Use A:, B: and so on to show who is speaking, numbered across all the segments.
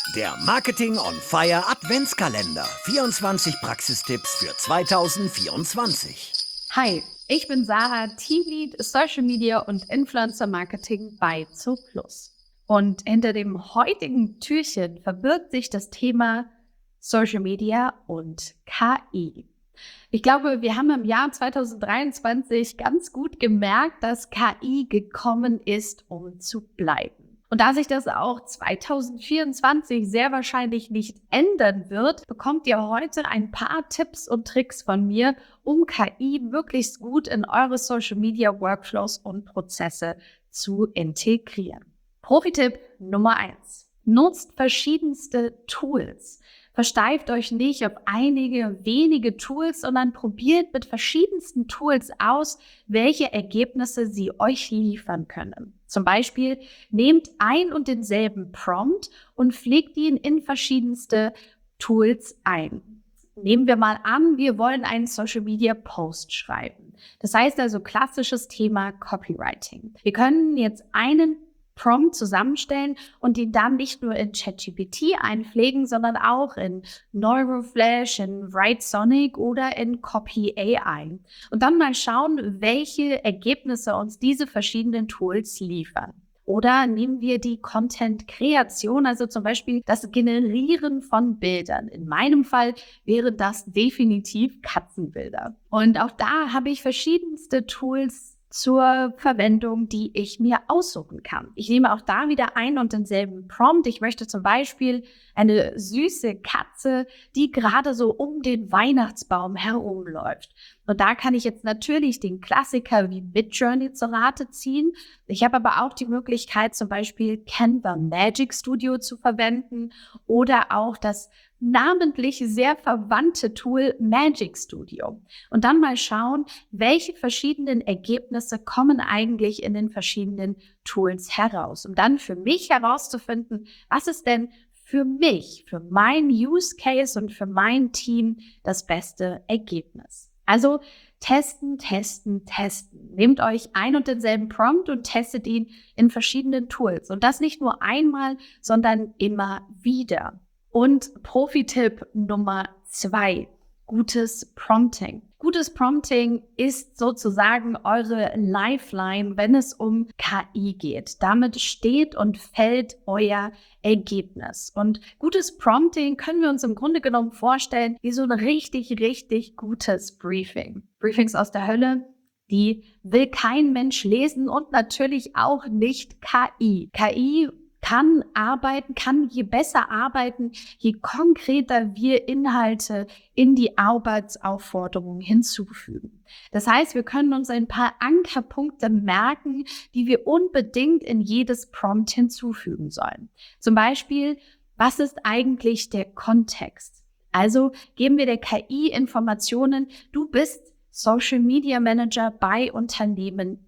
A: Der Marketing on Fire Adventskalender. 24 Praxistipps für 2024.
B: Hi, ich bin Sarah, Teamlead Social Media und Influencer Marketing bei Zooplus. Und hinter dem heutigen Türchen verbirgt sich das Thema Social Media und KI. Ich glaube, wir haben im Jahr 2023 ganz gut gemerkt, dass KI gekommen ist, um zu bleiben. Und da sich das auch 2024 sehr wahrscheinlich nicht ändern wird, bekommt ihr heute ein paar Tipps und Tricks von mir, um KI möglichst gut in eure Social Media Workflows und Prozesse zu integrieren. Profi-Tipp Nummer 1. Nutzt verschiedenste Tools. Versteift euch nicht auf einige wenige Tools, sondern probiert mit verschiedensten Tools aus, welche Ergebnisse sie euch liefern können. Zum Beispiel nehmt ein und denselben Prompt und pflegt ihn in verschiedenste Tools ein. Nehmen wir mal an, wir wollen einen Social Media Post schreiben. Das heißt also klassisches Thema Copywriting. Wir können jetzt einen Prompt zusammenstellen und ihn dann nicht nur in ChatGPT einpflegen, sondern auch in Neuroflash, in Writesonic oder in Copy AI. Und dann mal schauen, welche Ergebnisse uns diese verschiedenen Tools liefern. Oder nehmen wir die Content-Kreation, also zum Beispiel das Generieren von Bildern. In meinem Fall wären das definitiv Katzenbilder. Und auch da habe ich verschiedenste Tools zur Verwendung, die ich mir aussuchen kann. Ich nehme auch da wieder ein und denselben Prompt. Ich möchte zum Beispiel eine süße Katze, die gerade so um den Weihnachtsbaum herumläuft. Und da kann ich jetzt natürlich den Klassiker wie Midjourney zur Rate ziehen. Ich habe aber auch die Möglichkeit, zum Beispiel Canva Magic Studio zu verwenden oder auch das namentlich sehr verwandte Tool Magic Studio. Und dann mal schauen, welche verschiedenen Ergebnisse kommen eigentlich in den verschiedenen Tools heraus. Um dann für mich herauszufinden, was ist denn für mich, für mein Use Case und für mein Team das beste Ergebnis. Also testen, testen, testen. Nehmt euch ein und denselben Prompt und testet ihn in verschiedenen Tools. Und das nicht nur einmal, sondern immer wieder. Und Profi-Tipp Nummer 2, gutes Prompting. Gutes Prompting ist sozusagen eure Lifeline, wenn es um KI geht. Damit steht und fällt euer Ergebnis. Und gutes Prompting können wir uns im Grunde genommen vorstellen wie so ein richtig, richtig gutes Briefing. Briefings aus der Hölle, die will kein Mensch lesen und natürlich auch nicht KI. KI kann je besser arbeiten, je konkreter wir Inhalte in die Arbeitsaufforderung hinzufügen. Das heißt, wir können uns ein paar Ankerpunkte merken, die wir unbedingt in jedes Prompt hinzufügen sollen. Zum Beispiel, was ist eigentlich der Kontext? Also geben wir der KI Informationen, du bist Social Media Manager bei Unternehmen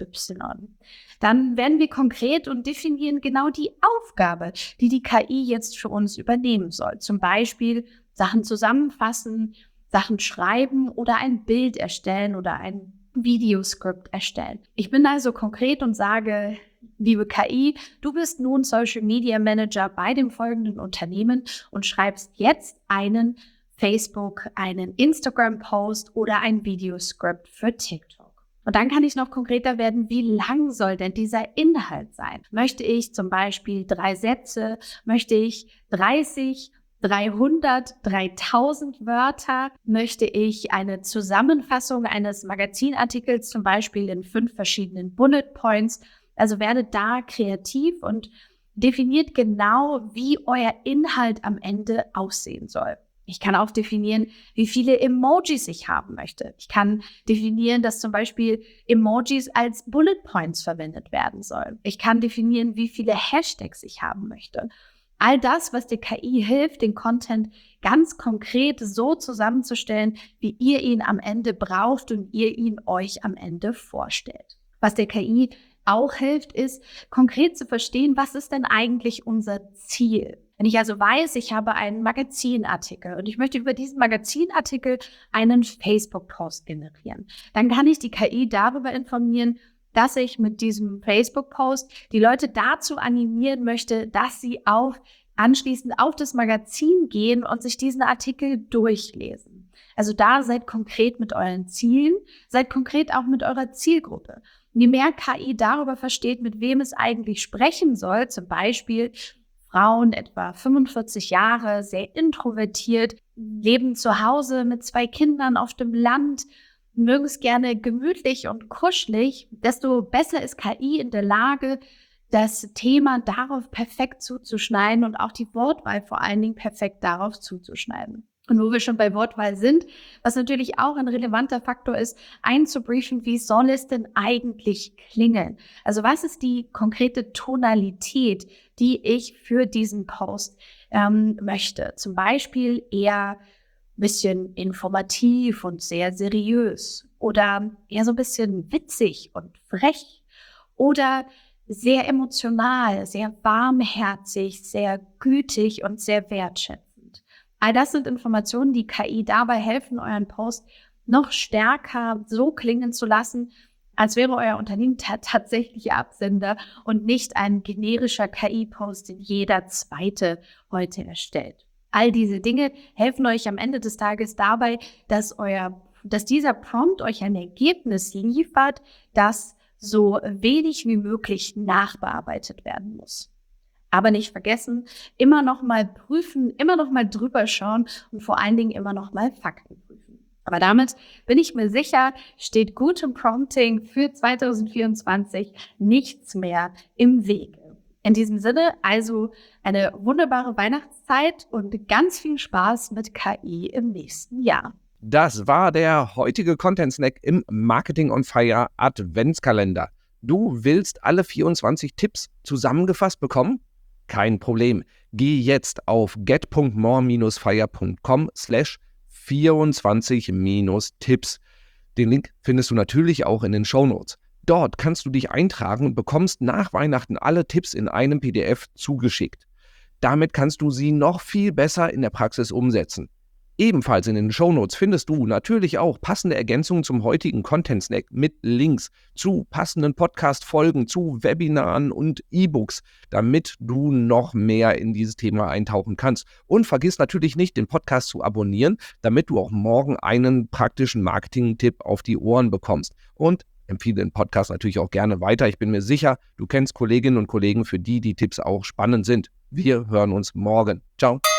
B: XY. Dann werden wir konkret und definieren genau die Aufgabe, die die KI jetzt für uns übernehmen soll. Zum Beispiel Sachen zusammenfassen, Sachen schreiben oder ein Bild erstellen oder ein Videoskript erstellen. Ich bin also konkret und sage, liebe KI, du bist nun Social Media Manager bei dem folgenden Unternehmen und schreibst jetzt einen Facebook, einen Instagram-Post oder ein Videoskript für TikTok. Und dann kann ich noch konkreter werden, wie lang soll denn dieser Inhalt sein? Möchte ich zum Beispiel 3 Sätze? Möchte ich 30, 300, 3000 Wörter? Möchte ich eine Zusammenfassung eines Magazinartikels zum Beispiel in 5 verschiedenen Bullet Points? Also werdet da kreativ und definiert genau, wie euer Inhalt am Ende aussehen soll. Ich kann auch definieren, wie viele Emojis ich haben möchte. Ich kann definieren, dass zum Beispiel Emojis als Bullet Points verwendet werden sollen. Ich kann definieren, wie viele Hashtags ich haben möchte. All das, was der KI hilft, den Content ganz konkret so zusammenzustellen, wie ihr ihn am Ende braucht und ihr ihn euch am Ende vorstellt. Was der KI auch hilft, ist konkret zu verstehen, was ist denn eigentlich unser Ziel? Wenn ich also weiß, ich habe einen Magazinartikel und ich möchte über diesen Magazinartikel einen Facebook-Post generieren, dann kann ich die KI darüber informieren, dass ich mit diesem Facebook-Post die Leute dazu animieren möchte, dass sie auf anschließend auf das Magazin gehen und sich diesen Artikel durchlesen. Also da seid konkret mit euren Zielen, seid konkret auch mit eurer Zielgruppe. Und je mehr KI darüber versteht, mit wem es eigentlich sprechen soll, zum Beispiel Frauen etwa 45 Jahre, sehr introvertiert, leben zu Hause mit 2 Kindern auf dem Land, mögen es gerne gemütlich und kuschelig, desto besser ist KI in der Lage, das Thema darauf perfekt zuzuschneiden und auch die Wortwahl vor allen Dingen perfekt darauf zuzuschneiden. Und wo wir schon bei Wortwahl sind, was natürlich auch ein relevanter Faktor ist, einzubriefen, wie soll es denn eigentlich klingen? Also was ist die konkrete Tonalität, die ich für diesen Post möchte? Zum Beispiel eher ein bisschen informativ und sehr seriös oder eher so ein bisschen witzig und frech oder sehr emotional, sehr warmherzig, sehr gütig und sehr wertschätzend. All das sind Informationen, die KI dabei helfen, euren Post noch stärker so klingen zu lassen, als wäre euer Unternehmen der tatsächliche Absender und nicht ein generischer KI-Post, den jeder Zweite heute erstellt. All diese Dinge helfen euch am Ende des Tages dabei, dass dieser Prompt euch ein Ergebnis liefert, das so wenig wie möglich nachbearbeitet werden muss. Aber nicht vergessen, immer noch mal prüfen, immer noch mal drüber schauen und vor allen Dingen immer noch mal Fakten prüfen. Aber damit bin ich mir sicher, steht gutem Prompting für 2024 nichts mehr im Wege. In diesem Sinne also eine wunderbare Weihnachtszeit und ganz viel Spaß mit KI im nächsten Jahr.
C: Das war der heutige Content-Snack im Marketing on Fire Adventskalender. Du willst alle 24 Tipps zusammengefasst bekommen? Kein Problem. Geh jetzt auf get.more-fire.com/24-Tipps. Den Link findest du natürlich auch in den Shownotes. Dort kannst du dich eintragen und bekommst nach Weihnachten alle Tipps in einem PDF zugeschickt. Damit kannst du sie noch viel besser in der Praxis umsetzen. Ebenfalls in den Shownotes findest du natürlich auch passende Ergänzungen zum heutigen Content-Snack mit Links zu passenden Podcast-Folgen, zu Webinaren und E-Books, damit du noch mehr in dieses Thema eintauchen kannst. Und vergiss natürlich nicht, den Podcast zu abonnieren, damit du auch morgen einen praktischen Marketing-Tipp auf die Ohren bekommst. Und empfehle den Podcast natürlich auch gerne weiter. Ich bin mir sicher, du kennst Kolleginnen und Kollegen, für die die Tipps auch spannend sind. Wir hören uns morgen. Ciao.